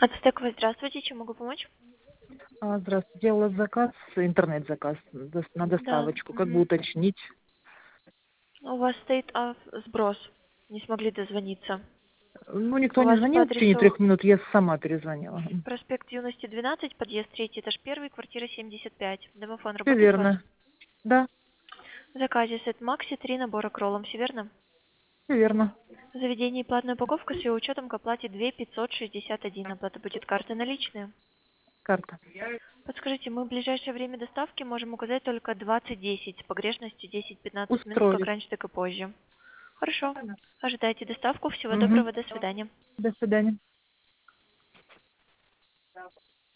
Ацтековый, здравствуйте, чем могу помочь? Здравствуйте. Делала заказ, интернет-заказ на Да. доставочку. Как бы уточнить? У вас стоит сброс. Не смогли дозвониться. Ну, никто У не вас по звонил в течение адресу 3 минут, я сама перезвонила. проспект Юности, 12, подъезд 3, этаж 1, квартира 75. Домофон Все работает ваш? верно. Да, В заказе сет Макси 3 набора к роллам, все верно? все верно. В заведении платная упаковка с ее учетом к оплате 2 561. Оплата будет карты наличные. Карта. Подскажите, мы в ближайшее время доставки можем указать только 20:10 с погрешностью 10-15 минут, как Устроит. раньше, так и позже. Хорошо. Ожидайте доставку. Всего Угу. доброго. До свидания. До свидания.